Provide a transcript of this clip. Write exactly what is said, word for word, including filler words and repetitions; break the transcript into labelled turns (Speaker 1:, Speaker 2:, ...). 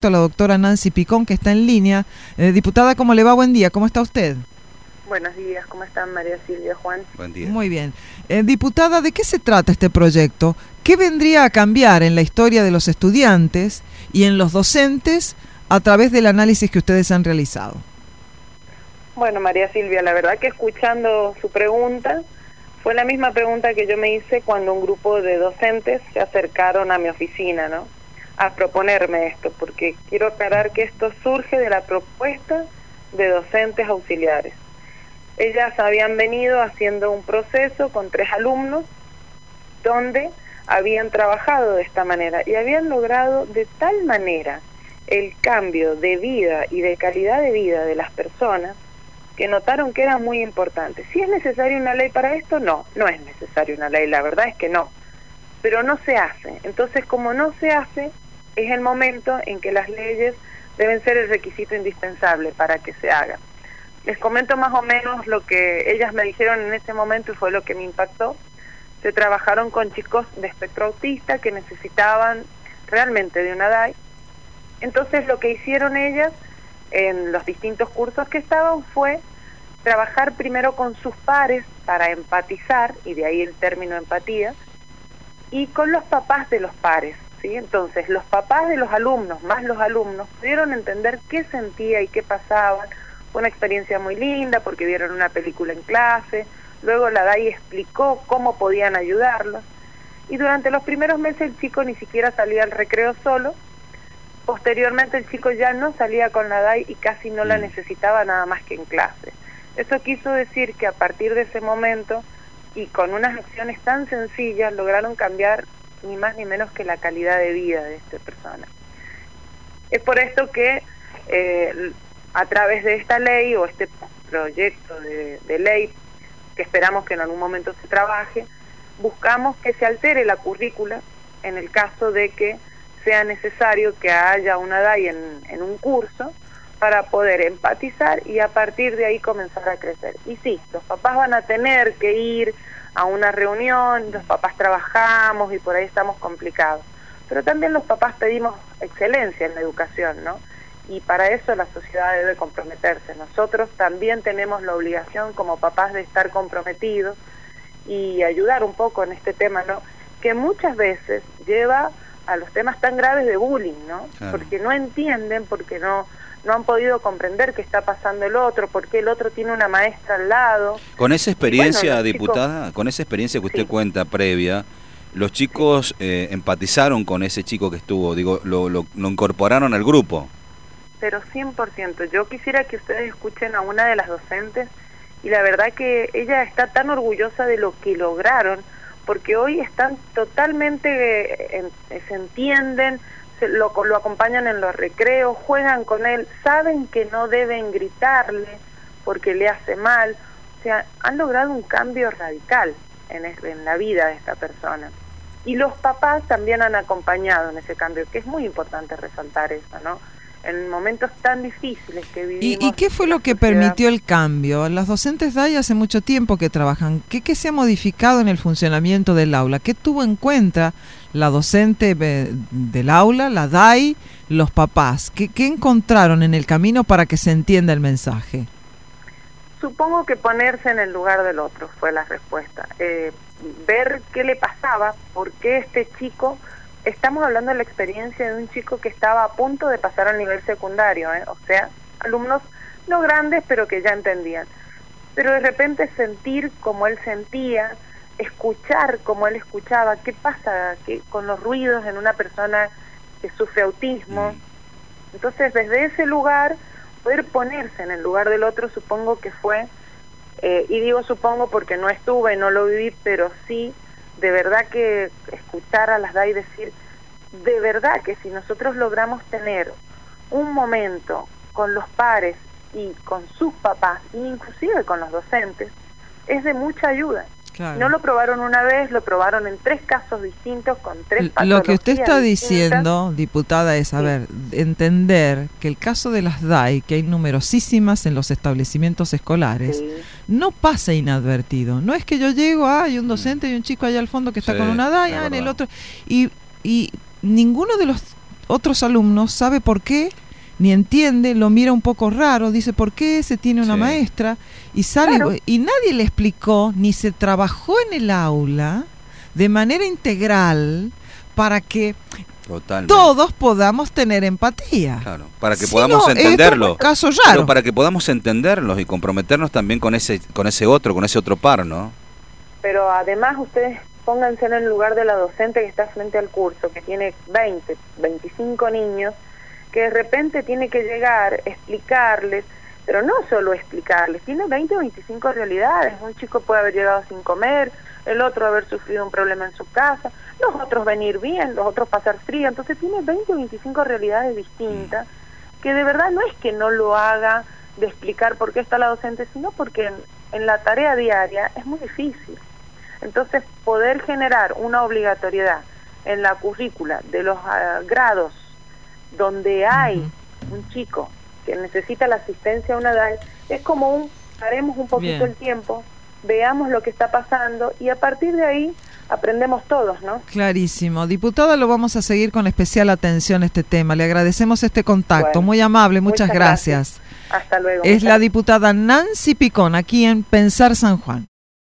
Speaker 1: proyecto, la doctora Nancy Picón, que está en línea. Eh, diputada, ¿cómo le va? Buen día, ¿cómo está usted?
Speaker 2: Buenos días, ¿cómo están María Silvia, Juan?
Speaker 3: Buen día.
Speaker 1: Muy bien. Eh, diputada, ¿de qué se trata este proyecto? ¿Qué vendría a cambiar en la historia de los estudiantes y en los docentes a través del análisis que ustedes han realizado?
Speaker 2: Bueno, María Silvia, la verdad que escuchando su pregunta, fue la misma pregunta que yo me hice cuando un grupo de docentes se acercaron a mi oficina, ¿no? A proponerme esto, porque quiero aclarar que esto surge de la propuesta de docentes auxiliares. Ellas habían venido haciendo un proceso con tres alumnos donde habían trabajado de esta manera y habían logrado de tal manera el cambio de vida y de calidad de vida de las personas que notaron que era muy importante. ¿Si es necesaria una ley para esto? No, no es necesaria una ley, la verdad es que no, pero no se hace. Entonces, como no se hace, es el momento en que las leyes deben ser el requisito indispensable para que se hagan. Les comento más o menos lo que ellas me dijeron en ese momento y fue lo que me impactó. Se trabajaron con chicos de espectro autista que necesitaban realmente de una D A I. Entonces lo que hicieron ellas en los distintos cursos que estaban fue trabajar primero con sus pares para empatizar, y de ahí el término empatía, y con los papás de los pares, ¿sí? Entonces los papás de los alumnos más los alumnos pudieron entender qué sentía y qué pasaba. Fue una experiencia muy linda porque vieron una película en clase, luego la D A I explicó cómo podían ayudarlos, y durante los primeros meses el chico ni siquiera salía al recreo solo. Posteriormente el chico ya no salía con la D A I y casi no la necesitaba nada más que en clase. Eso quiso decir que a partir de ese momento y con unas acciones tan sencillas lograron cambiar ni más ni menos que la calidad de vida de esta persona. Es por esto que eh, a través de esta ley o este proyecto de, de ley que esperamos que en algún momento se trabaje, buscamos que se altere la currícula en el caso de que sea necesario que haya una D A I en, en un curso para poder empatizar y a partir de ahí comenzar a crecer. Y sí, los papás van a tener que ir a una reunión, los papás trabajamos y por ahí estamos complicados, pero también los papás pedimos excelencia en la educación, ¿no? Y para eso la sociedad debe comprometerse. Nosotros también tenemos la obligación como papás de estar comprometidos y ayudar un poco en este tema, ¿no? Que muchas veces lleva a los temas tan graves de bullying, ¿no? Claro. Porque no entienden, porque no no han podido comprender qué está pasando el otro, porque el otro tiene una maestra al lado.
Speaker 3: Con esa experiencia,
Speaker 2: bueno,
Speaker 3: diputada, chicos, con esa experiencia que usted sí. cuenta previa, los chicos sí. eh, empatizaron con ese chico que estuvo, digo, lo, lo, lo incorporaron al grupo.
Speaker 2: Pero cien por ciento. Yo quisiera que ustedes escuchen a una de las docentes y la verdad que ella está tan orgullosa de lo que lograron, porque hoy están totalmente, eh, se entienden, se, lo, lo acompañan en los recreos, juegan con él, saben que no deben gritarle porque le hace mal. O sea, han logrado un cambio radical en, en la vida de esta persona. Y los papás también han acompañado en ese cambio, que es muy importante resaltar eso, ¿no? En momentos tan difíciles que vivimos.
Speaker 1: ¿Y, y qué fue lo que sociedad. permitió el cambio? Las docentes D A I hace mucho tiempo que trabajan. ¿Qué, qué se ha modificado en el funcionamiento del aula? ¿Qué tuvo en cuenta la docente del aula, la D A I, los papás? ¿Qué, qué encontraron en el camino para que se entienda el mensaje?
Speaker 2: Supongo que ponerse en el lugar del otro fue la respuesta. Eh, ver qué le pasaba, por qué este chico... Estamos hablando de la experiencia de un chico que estaba a punto de pasar al nivel secundario, ¿eh? O sea, alumnos no grandes, pero que ya entendían. Pero de repente sentir como él sentía, escuchar como él escuchaba, qué pasa ¿Qué, con los ruidos en una persona que sufre autismo. Entonces, desde ese lugar, poder ponerse en el lugar del otro, supongo que fue, eh, y digo supongo porque no estuve, no lo viví, pero sí, de verdad que escuchar a las D A I decir, de verdad que si nosotros logramos tener un momento con los pares y con sus papás, e inclusive con los docentes, es de mucha ayuda. Claro. No lo probaron una vez, lo probaron en tres casos distintos, con tres patologías
Speaker 1: Lo que usted está
Speaker 2: distintas.
Speaker 1: diciendo, diputada, es, a sí. ver, entender que el caso de las D A I, que hay numerosísimas en los establecimientos escolares, sí. no pasa inadvertido. No es que yo llego, ah, hay un docente y un chico allá al fondo que está sí, con una D A I, ah, en el otro, y, y ninguno de los otros alumnos, sabe por qué, ni entiende, lo mira un poco raro, dice ¿por qué se tiene una sí. maestra? Y sale claro. y nadie le explicó, ni se trabajó en el aula de manera integral para que Totalmente. todos podamos tener empatía.
Speaker 3: Claro, para que si podamos no, entenderlo.
Speaker 1: Es un caso raro.
Speaker 3: Pero para que podamos entenderlos y comprometernos también con ese con ese otro, con ese otro par, ¿no?
Speaker 2: Pero además ustedes pónganse en el lugar de la docente que está frente al curso, que tiene veinte, veinticinco niños, que de repente tiene que llegar, explicarles, pero no solo explicarles, tiene veinte o veinticinco realidades. Un chico puede haber llegado sin comer, el otro haber sufrido un problema en su casa, los otros venir bien, los otros pasar frío, entonces tiene veinte o veinticinco realidades distintas, que de verdad no es que no lo haga de explicar por qué está la docente, sino porque en, en la tarea diaria es muy difícil. Entonces, poder generar una obligatoriedad en la currícula de los uh, grados donde hay uh-huh. un chico que necesita la asistencia a una D A I, es como un, paremos un poquito Bien. el tiempo, veamos lo que está pasando y a partir de ahí aprendemos todos, ¿no?
Speaker 1: Clarísimo. Diputada, lo vamos a seguir con especial atención este tema. Le agradecemos este contacto. Bueno, muy amable, muchas, muchas gracias.
Speaker 2: gracias. Hasta luego.
Speaker 1: Es la diputada Nancy Picón, aquí en Pensar San Juan.